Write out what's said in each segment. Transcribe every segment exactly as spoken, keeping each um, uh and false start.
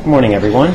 Good morning, everyone.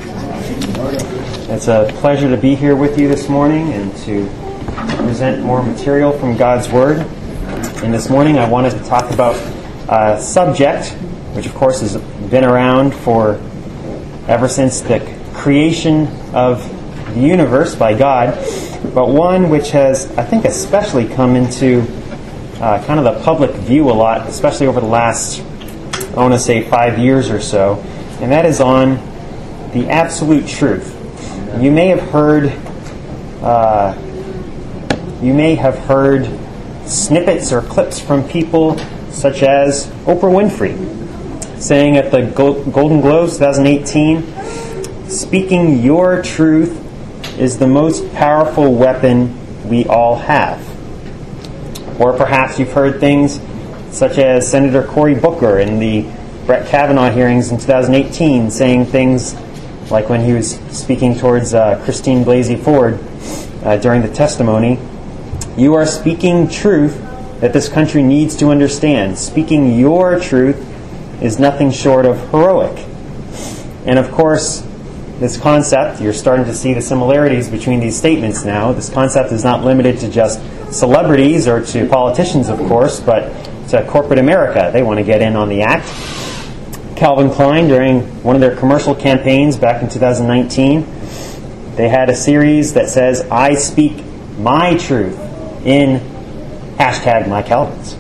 It's a pleasure to be here with you this morning and to present more material from God's Word. And this morning I wanted to talk about a subject which, of course, has been around for ever since the creation of the universe by God, but one which has, I think, especially come into uh, kind of the public view a lot, especially over the last, I want to say, five years or so. And that is on the absolute truth. You may have heard, uh, you may have heard snippets or clips from people such as Oprah Winfrey saying at the Golden Globes twenty eighteen, "Speaking your truth is the most powerful weapon we all have." Or perhaps you've heard things such as Senator Cory Booker in the Brett Kavanaugh hearings in two thousand eighteen saying things like when he was speaking towards uh, Christine Blasey Ford uh, during the testimony, "You are speaking truth that this country needs to understand. Speaking your truth is nothing short of heroic." And of course, this concept, you're starting to see the similarities between these statements now. This concept is not limited to just celebrities or to politicians, of course, but to corporate America. They want to get in on the act. Calvin Klein, during one of their commercial campaigns back in two thousand nineteen, they had a series that says, "I speak my truth," in hashtag my Calvins.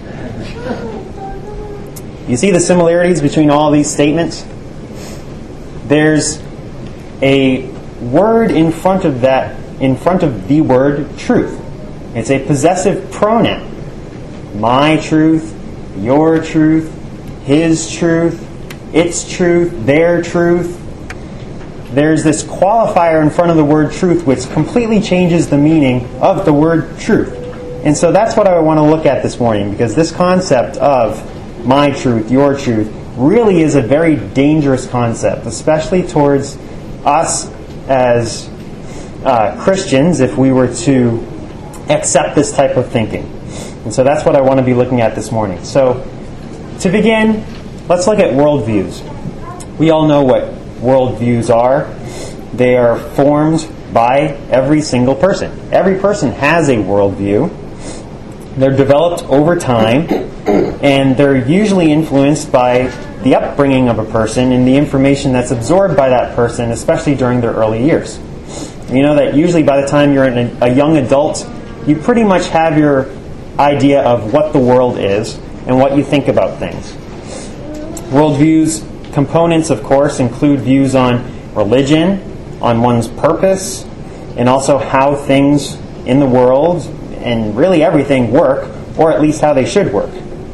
You see the similarities between all these statements? There's a word in front of that, in front of the word truth. It's a possessive pronoun. My truth, your truth, his truth, its truth, their truth. There's this qualifier in front of the word truth which completely changes the meaning of the word truth. And so that's what I want to look at this morning, because this concept of my truth, your truth, really is a very dangerous concept, especially towards us as uh, Christians if we were to accept this type of thinking. And so that's what I want to be looking at this morning. So to begin, let's look at worldviews. We all know what worldviews are. They are formed by every single person. Every person has a worldview. They're developed over time, and they're usually influenced by the upbringing of a person and the information that's absorbed by that person, especially during their early years. You know that usually by the time you're a, a young adult, you pretty much have your idea of what the world is and what you think about things. Worldviews components, of course, include views on religion, on one's purpose, and also how things in the world and really everything work, or at least how they should work.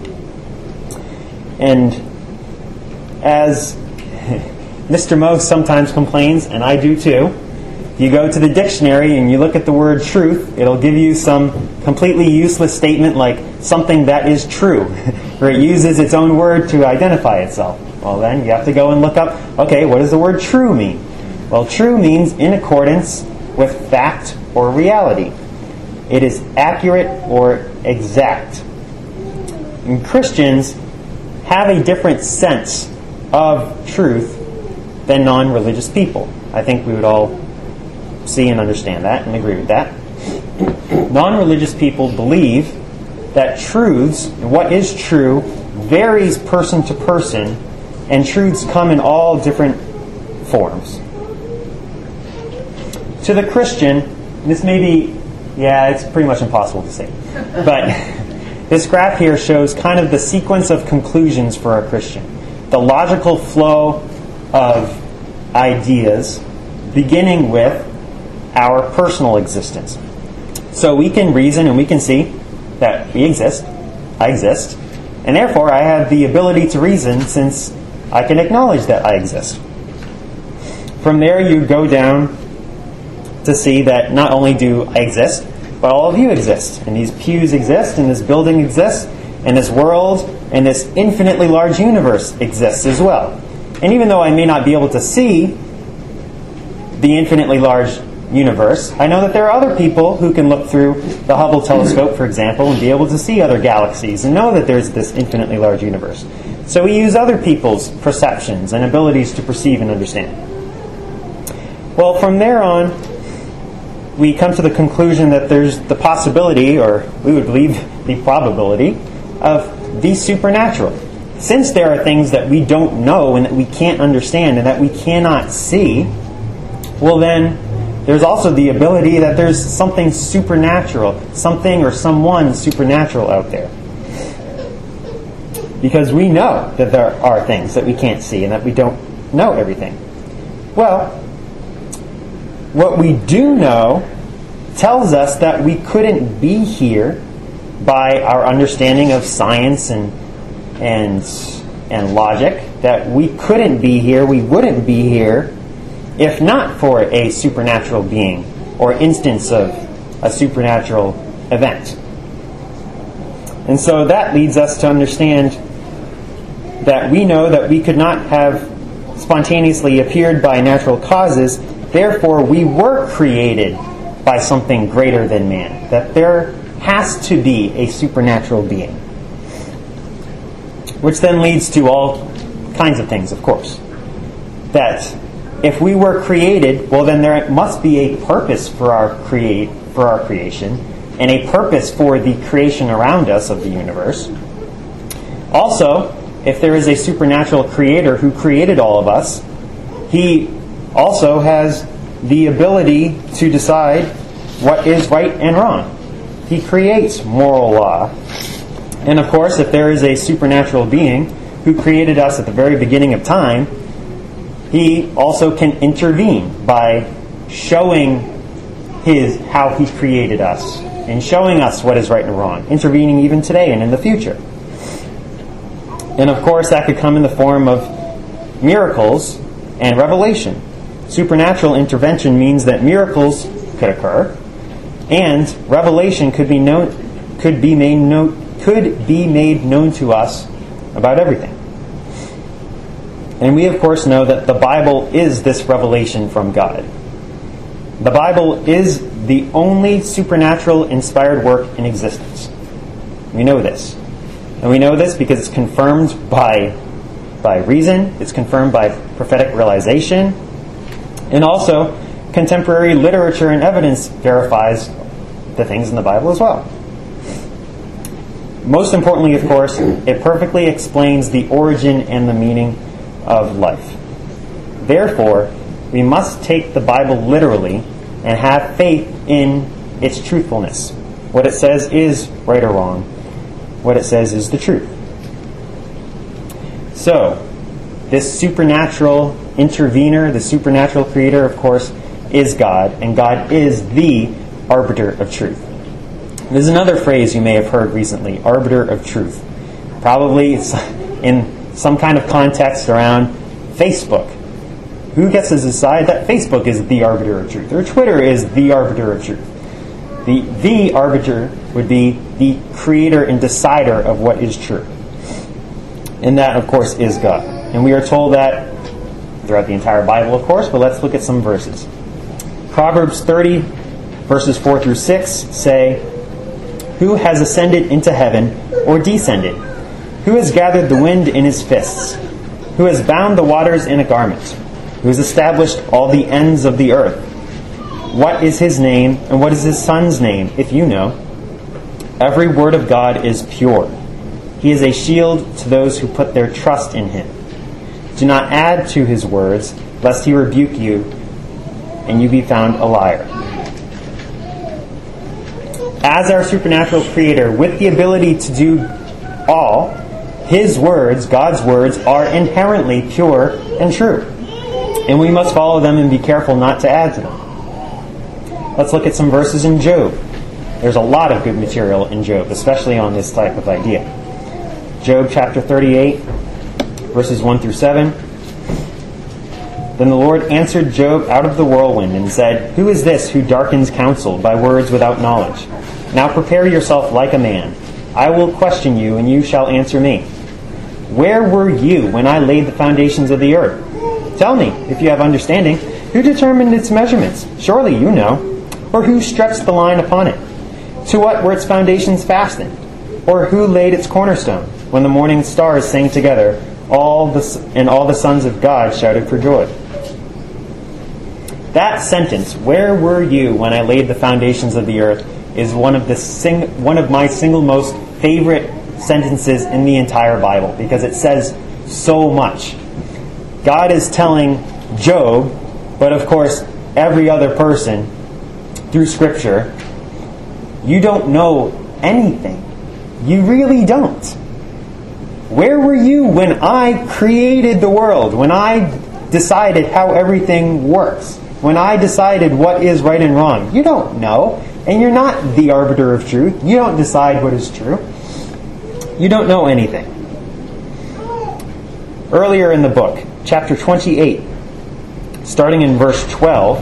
And as Mister Mo sometimes complains, and I do too, you go to the dictionary and you look at the word truth, it'll give you some completely useless statement like something that is true, or it uses its own word to identify itself. Well then, you have to go and look up, okay, what does the word true mean? Well, true means in accordance with fact or reality. It is accurate or exact. And Christians have a different sense of truth than non-religious people. I think we would all see and understand that and agree with that. Non-religious people believe that truths, what is true, varies person to person, and truths come in all different forms. To the Christian, this may be, yeah, it's pretty much impossible to say, but this graph here shows kind of the sequence of conclusions for a Christian, the logical flow of ideas beginning with our personal existence. So we can reason and we can see that we exist, I exist, and therefore I have the ability to reason since I can acknowledge that I exist. From there you go down to see that not only do I exist, but all of you exist, and these pews exist, and this building exists, and this world, and this infinitely large universe exists as well. And even though I may not be able to see the infinitely large universe, I know that there are other people who can look through the Hubble telescope, for example, and be able to see other galaxies and know that there's this infinitely large universe. So we use other people's perceptions and abilities to perceive and understand. Well, from there on, we come to the conclusion that there's the possibility, or we would believe the probability, of the supernatural. Since there are things that we don't know and that we can't understand and that we cannot see, well then, there's also the ability that there's something supernatural, something or someone supernatural out there. Because we know that there are things that we can't see and that we don't know everything. Well, what we do know tells us that we couldn't be here by our understanding of science and and and logic, that we couldn't be here, we wouldn't be here if not for a supernatural being or instance of a supernatural event. And so that leads us to understand that we know that we could not have spontaneously appeared by natural causes, therefore we were created by something greater than man. That there has to be a supernatural being. Which then leads to all kinds of things, of course. That if we were created, well then there must be a purpose for our create for our creation, and a purpose for the creation around us of the universe. Also, if there is a supernatural creator who created all of us, he also has the ability to decide what is right and wrong. He creates moral law. And of course, if there is a supernatural being who created us at the very beginning of time, he also can intervene by showing his how he created us and showing us what is right and wrong, intervening even today and in the future. And of course, that could come in the form of miracles and revelation. Supernatural intervention means that miracles could occur, and revelation could be known, could be made known, could be made known to us about everything. And we, of course, know that the Bible is this revelation from God. The Bible is the only supernatural inspired work in existence. We know this. And we know this because it's confirmed by, by reason, it's confirmed by prophetic realization, and also contemporary literature and evidence verifies the things in the Bible as well. Most importantly, of course, it perfectly explains the origin and the meaning of life. Therefore, we must take the Bible literally and have faith in its truthfulness. What it says is right or wrong. What it says is the truth. So, this supernatural intervener, the supernatural creator, of course, is God, and God is the arbiter of truth. There's another phrase you may have heard recently, arbiter of truth. Probably in some kind of context around Facebook. Who gets to decide that Facebook is the arbiter of truth, or Twitter is the arbiter of truth? The, the arbiter would be the creator and decider of what is true. And that, of course, is God. And we are told that throughout the entire Bible, of course, but let's look at some verses. Proverbs thirty, verses four through six say, "Who has ascended into heaven or descended? Who has gathered the wind in his fists? Who has bound the waters in a garment? Who has established all the ends of the earth? What is his name, and what is his son's name, if you know? Every word of God is pure. He is a shield to those who put their trust in him. Do not add to his words, lest he rebuke you, and you be found a liar." As our supernatural creator, with the ability to do all, his words, God's words, are inherently pure and true. And we must follow them and be careful not to add to them. Let's look at some verses in Job. There's a lot of good material in Job, especially on this type of idea. Job chapter thirty-eight, verses one through seven. "Then the Lord answered Job out of the whirlwind and said, 'Who is this who darkens counsel by words without knowledge? Now prepare yourself like a man. I will question you, and you shall answer me. Where were you when I laid the foundations of the earth? Tell me, if you have understanding, who determined its measurements? Surely you know. Or who stretched the line upon it? To what were its foundations fastened? Or who laid its cornerstone? when the morning stars sang together, all the, and all the sons of God shouted for joy. That sentence, "Where were you when I laid the foundations of the earth?" is one of the sing, one of my single most favorite sentences in the entire Bible, because it says so much. God is telling Job, but of course every other person through Scripture, you don't know anything. You really don't. Where were you when I created the world? When I decided how everything works? When I decided what is right and wrong? You don't know. And you're not the arbiter of truth. You don't decide what is true. You don't know anything. Earlier in the book, chapter twenty-eight, starting in verse twelve,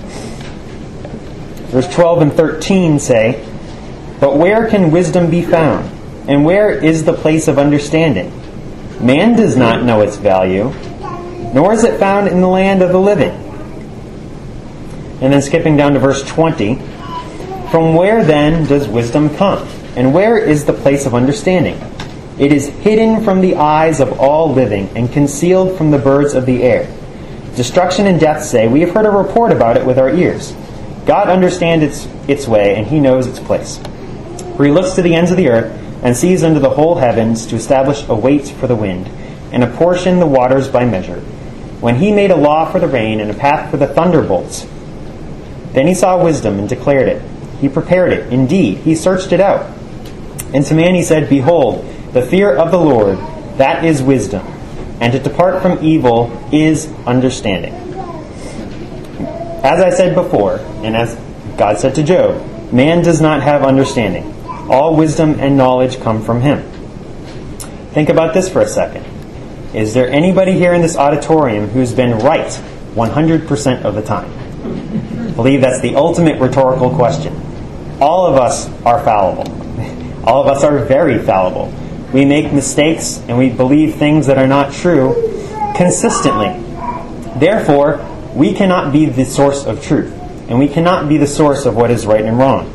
verse twelve and thirteen say, "But where can wisdom be found? And where is the place of understanding? Man does not know its value, nor is it found in the land of the living." And then skipping down to verse twenty, "From where then does wisdom come? And where is the place of understanding? It is hidden from the eyes of all living and concealed from the birds of the air. Destruction and death say, 'We have heard a report about it with our ears.' God understands its, its way, and he knows its place. For he looks to the ends of the earth and sees under the whole heavens to establish a weight for the wind and apportion the waters by measure. When he made a law for the rain and a path for the thunderbolts, then he saw wisdom and declared it. He prepared it. Indeed, he searched it out. And to man he said, 'Behold, the fear of the Lord, that is wisdom, and to depart from evil is understanding.'" As I said before, and as God said to Job, man does not have understanding. All wisdom and knowledge come from him. Think about this for a second. Is there anybody here in this auditorium who's been right one hundred percent of the time? I believe that's the ultimate rhetorical question. All of us are fallible. All of us are very fallible. We make mistakes and we believe things that are not true consistently. Therefore, we cannot be the source of truth, and we cannot be the source of what is right and wrong.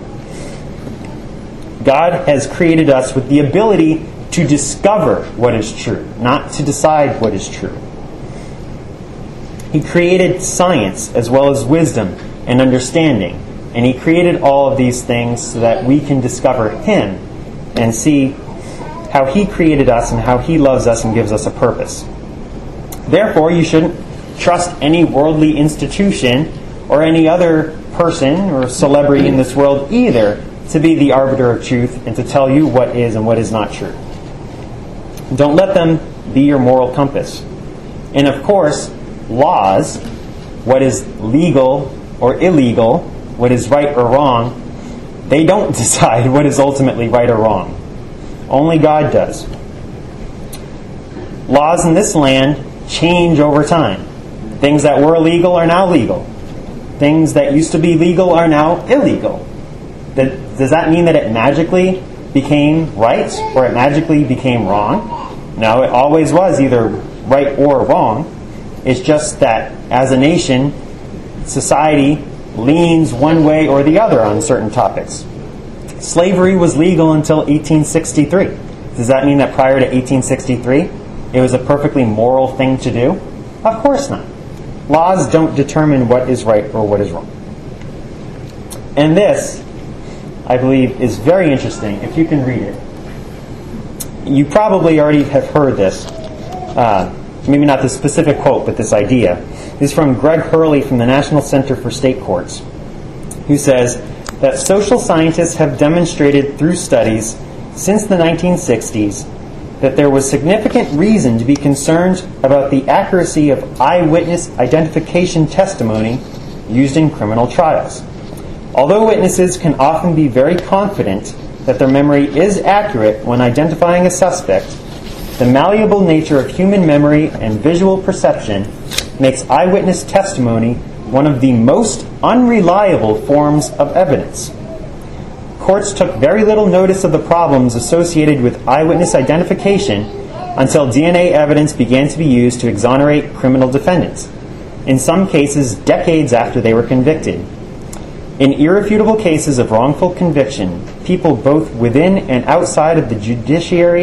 God has created us with the ability to discover what is true, not to decide what is true. He created science as well as wisdom and understanding, and he created all of these things so that we can discover him and see how he created us and how he loves us and gives us a purpose. Therefore, you shouldn't trust any worldly institution or any other person or celebrity in this world either to be the arbiter of truth and to tell you what is and what is not true. Don't let them be your moral compass. And of course, laws, what is legal or illegal, what is right or wrong, they don't decide what is ultimately right or wrong. Only God does. Laws in this land change over time. Things that were illegal are now legal. Things that used to be legal are now illegal. Does that mean that it magically became right or it magically became wrong? No, it always was either right or wrong. It's just that as a nation, society leans one way or the other on certain topics. Slavery was legal until eighteen sixty-three. Does that mean that prior to eighteen sixty-three, it was a perfectly moral thing to do? Of course not. Laws don't determine what is right or what is wrong. And this, I believe, is very interesting. If you can read it. You probably already have heard this. Uh, maybe not this specific quote, but this idea. This is from Greg Hurley from the National Center for State Courts, who says that social scientists have demonstrated through studies since the nineteen sixties that there was significant reason to be concerned about the accuracy of eyewitness identification testimony used in criminal trials. Although witnesses can often be very confident that their memory is accurate when identifying a suspect, the malleable nature of human memory and visual perception makes eyewitness testimony one of the most unreliable forms of evidence. Courts took very little notice of the problems associated with eyewitness identification until D N A evidence began to be used to exonerate criminal defendants, in some cases decades after they were convicted. In irrefutable cases of wrongful conviction, people both within and outside of the judiciary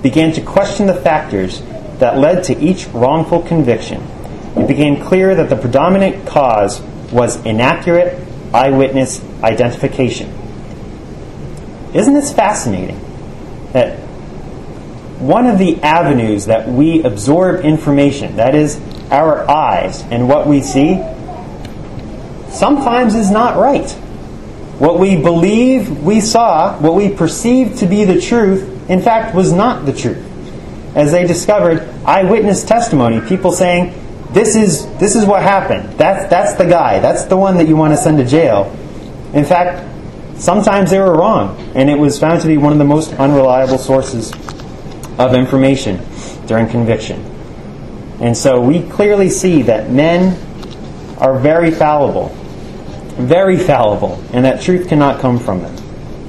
began to question the factors that led to each wrongful conviction, it became clear that the predominant cause was inaccurate eyewitness identification. Isn't this fascinating? That one of the avenues that we absorb information, that is our eyes and what we see, sometimes is not right. What we believe we saw, what we perceived to be the truth, in fact was not the truth. As they discovered eyewitness testimony, people saying, this is this is what happened. That's, that's the guy. That's the one that you want to send to jail. In fact, sometimes they were wrong, and it was found to be one of the most unreliable sources of information during conviction. And so we clearly see that men are very fallible, very fallible, and that truth cannot come from them.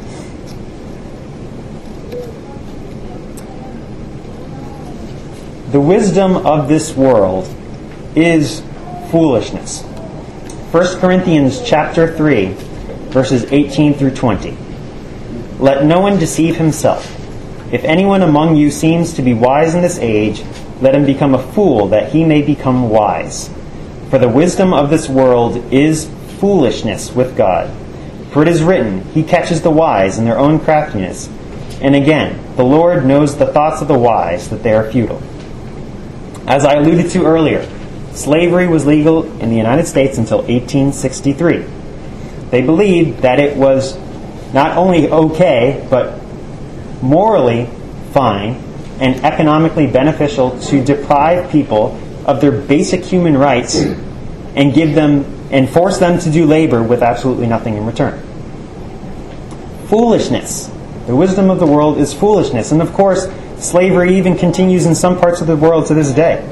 The wisdom of this world is foolishness. First Corinthians chapter three, verses eighteen through twenty. Let no one deceive himself. If anyone among you seems to be wise in this age, let him become a fool, that he may become wise. For the wisdom of this world is foolishness with God. For it is written, He catches the wise in their own craftiness. And again, the Lord knows the thoughts of the wise, that they are futile. As I alluded to earlier, slavery was legal in the United States until eighteen sixty-three. They believed that it was not only okay, but morally fine and economically beneficial to deprive people of their basic human rights and give them and force them to do labor with absolutely nothing in return. Foolishness. The wisdom of the world is foolishness. And of course, slavery even continues in some parts of the world to this day.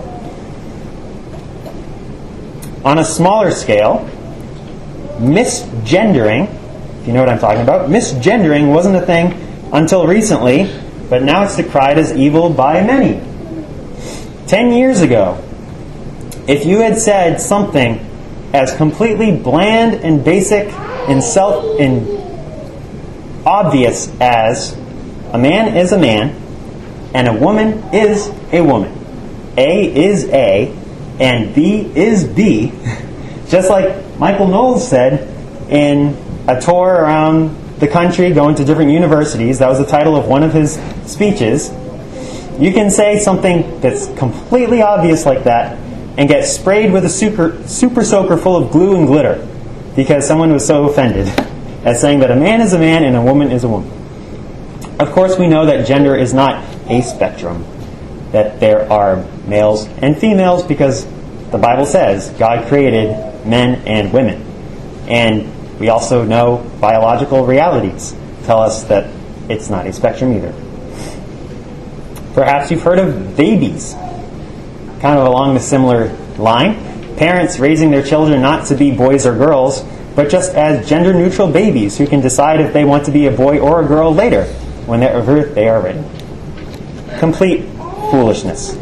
On a smaller scale, misgendering, if you know what I'm talking about, misgendering wasn't a thing until recently, but now it's decried as evil by many. Ten years ago, if you had said something as completely bland and basic and self and obvious as a man is a man and a woman is a woman, A is A and B is B, just like Michael Knowles said in a tour around the country going to different universities, that was the title of one of his speeches. You can say something that's completely obvious like that and get sprayed with a super, super soaker full of glue and glitter because someone was so offended at saying that a man is a man and a woman is a woman. Of course, we know that gender is not a spectrum, that there are males and females because the Bible says God created men and women. And we also know biological realities tell us that it's not a spectrum either. Perhaps you've heard of babies, kind of along the similar line. Parents raising their children not to be boys or girls, but just as gender-neutral babies who can decide if they want to be a boy or a girl later, whenever they are ready. Complete foolishness.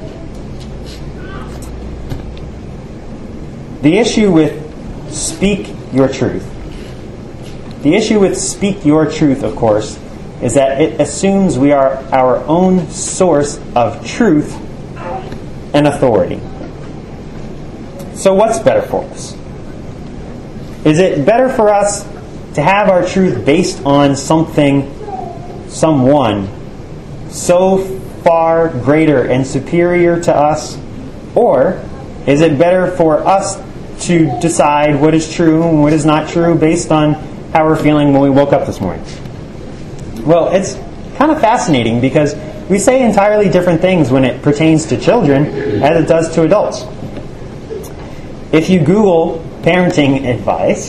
The issue with speak your truth. The issue with speak your truth, of course, is that it assumes we are our own source of truth and authority. So what's better for us? Is it better for us to have our truth based on something, someone, so far greater and superior to us? Or is it better for us to decide what is true and what is not true based on how we're feeling when we woke up this morning? Well, it's kind of fascinating because we say entirely different things when it pertains to children as it does to adults. If you Google parenting advice,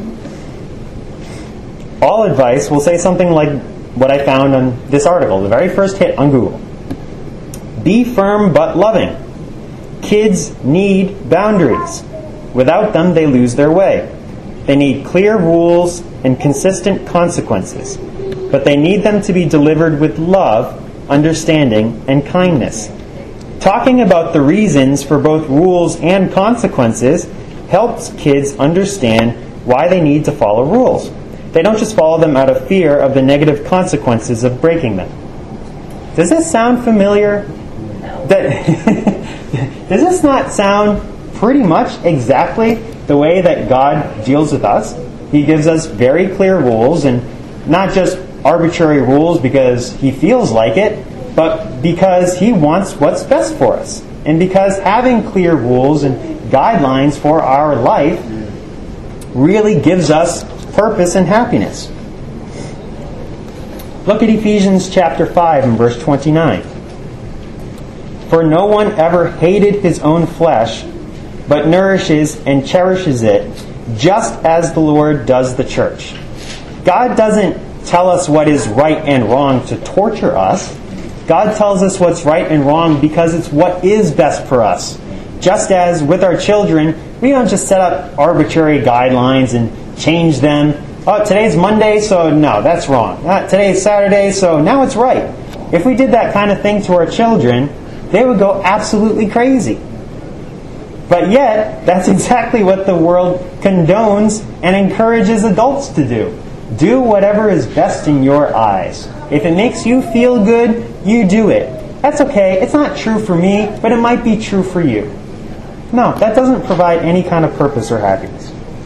all advice will say something like what I found on this article, the very first hit on Google. Be firm but loving. Kids need boundaries. Without them, they lose their way. They need clear rules and consistent consequences, but they need them to be delivered with love, understanding, and kindness. Talking about the reasons for both rules and consequences helps kids understand why they need to follow rules. They don't just follow them out of fear of the negative consequences of breaking them. Does this sound familiar? That does this not sound pretty much exactly the way that God deals with us? He gives us very clear rules, and not just arbitrary rules because He feels like it, but because He wants what's best for us. And because having clear rules and guidelines for our life really gives us purpose and happiness. Look at Ephesians chapter five and verse twenty-nine. For no one ever hated his own flesh, but nourishes and cherishes it, just as the Lord does the church. God doesn't tell us what is right and wrong to torture us. God tells us what's right and wrong because it's what is best for us. Just as with our children, we don't just set up arbitrary guidelines and change them. Oh, today's Monday, so no, that's wrong. Uh, today's Saturday, so now it's right. If we did that kind of thing to our children, they would go absolutely crazy. But yet, that's exactly what the world condones and encourages adults to do. Do whatever is best in your eyes. If it makes you feel good, you do it. That's okay. It's not true for me, but it might be true for you. No, that doesn't provide any kind of purpose or happiness.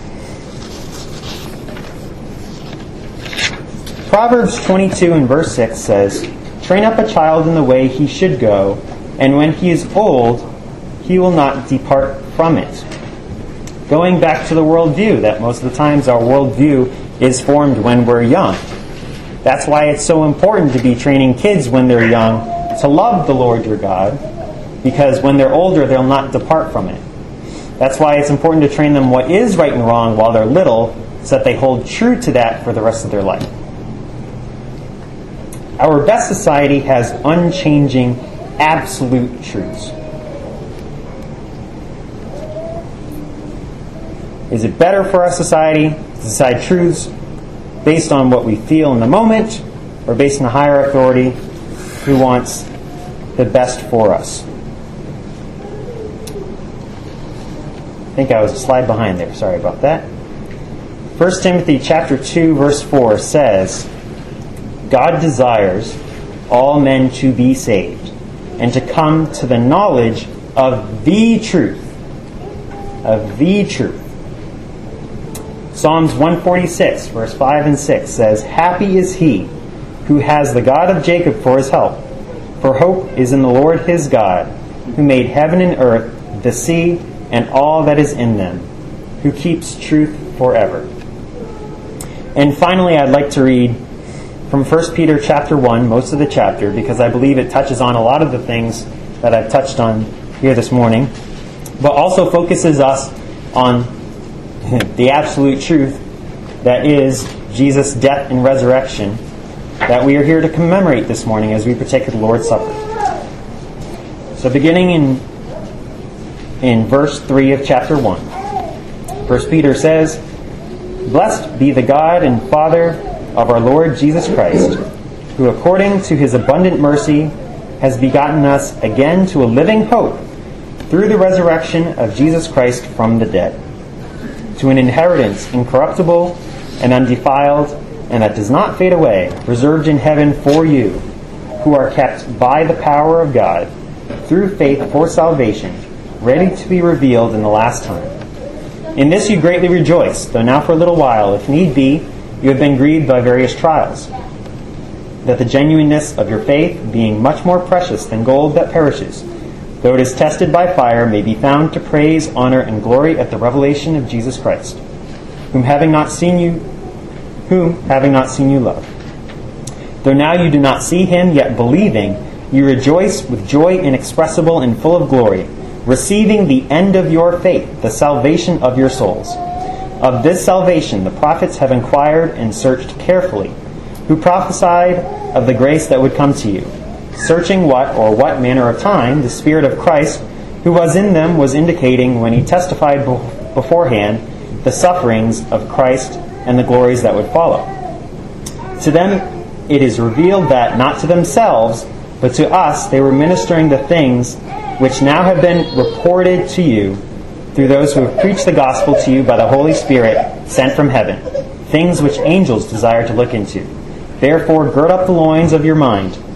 Proverbs twenty-two and verse six says, "Train up a child in the way he should go, and when he is old, he will not depart from it." Going back to the worldview, that most of the times our worldview is formed when we're young. That's why it's so important to be training kids when they're young to love the Lord your God, because when they're older, they'll not depart from it. That's why it's important to train them what is right and wrong while they're little, so that they hold true to that for the rest of their life. Our best society has unchanging, absolute truths. Is it better for our society to decide truths based on what we feel in the moment, or based on a higher authority who wants the best for us? I think I was a slide behind there. Sorry about that. First Timothy chapter two, verse four says, "God desires all men to be saved and to come to the knowledge of the truth." Of the truth. Psalms one forty-six, verse five and six says, "Happy is he who has the God of Jacob for his help, for hope is in the Lord his God, who made heaven and earth, the sea, and all that is in them, who keeps truth forever." And finally, I'd like to read from First Peter chapter one, most of the chapter, because I believe it touches on a lot of the things that I've touched on here this morning, but also focuses us on the absolute truth that is Jesus' death and resurrection that we are here to commemorate this morning as we partake of the Lord's Supper. So beginning in in verse three of chapter one, First Peter says, "Blessed be the God and Father of our Lord Jesus Christ, who according to his abundant mercy has begotten us again to a living hope through the resurrection of Jesus Christ from the dead, to an inheritance incorruptible and undefiled, and that does not fade away, reserved in heaven for you, who are kept by the power of God, through faith for salvation, ready to be revealed in the last time. In this you greatly rejoice, though now for a little while, if need be, you have been grieved by various trials, that the genuineness of your faith, being much more precious than gold that perishes, though it is tested by fire, may be found to praise, honor, and glory at the revelation of Jesus Christ, whom having not seen you, whom having not seen you love. Though now you do not see him, yet believing, you rejoice with joy inexpressible and full of glory, receiving the end of your faith, the salvation of your souls. Of this salvation the prophets have inquired and searched carefully, who prophesied of the grace that would come to you, searching what or what manner of time the Spirit of Christ, who was in them, was indicating when he testified beforehand the sufferings of Christ and the glories that would follow. To them it is revealed that, not to themselves, but to us they were ministering the things which now have been reported to you through those who have preached the gospel to you by the Holy Spirit sent from heaven, things which angels desire to look into. Therefore gird up the loins of your mind,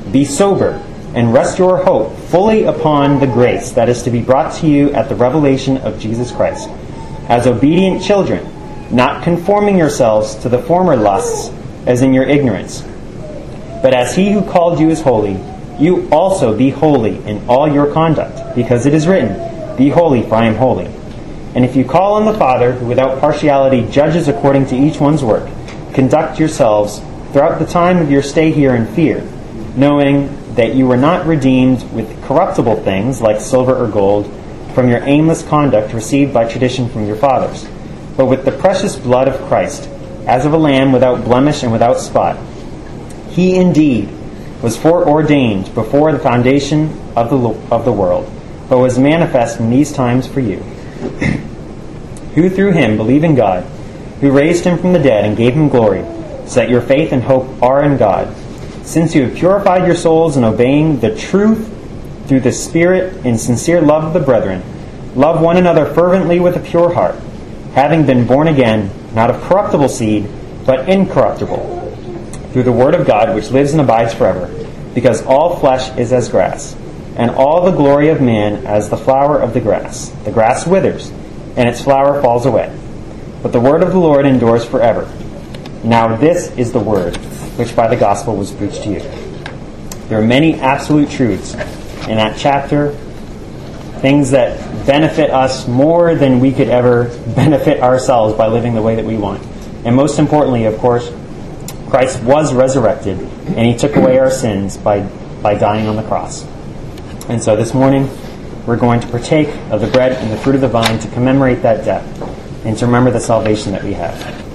Be sober, and rest your hope fully upon the grace that is to be brought to you at the revelation of Jesus Christ. As obedient children, not conforming yourselves to the former lusts, as in your ignorance. But as he who called you is holy, you also be holy in all your conduct, because it is written, Be holy, for I am holy. And if you call on the Father, who without partiality judges according to each one's work, conduct yourselves throughout the time of your stay here in fear, knowing that you were not redeemed with corruptible things like silver or gold from your aimless conduct received by tradition from your fathers, but with the precious blood of Christ, as of a lamb without blemish and without spot. He indeed was foreordained before the foundation of the of the world, but was manifest in these times for you, who through him believe in God, who raised him from the dead and gave him glory, so that your faith and hope are in God. Since you have purified your souls in obeying the truth through the Spirit in sincere love of the brethren, love one another fervently with a pure heart, having been born again, not of corruptible seed, but incorruptible, through the word of God which lives and abides forever, because all flesh is as grass, and all the glory of man as the flower of the grass. The grass withers, and its flower falls away, but the word of the Lord endures forever. Now this is the word which by the gospel was preached to you. There are many absolute truths in that chapter, things that benefit us more than we could ever benefit ourselves by living the way that we want. And most importantly, of course, Christ was resurrected, and he took away our sins by, by dying on the cross. And so this morning, we're going to partake of the bread and the fruit of the vine to commemorate that death and to remember the salvation that we have.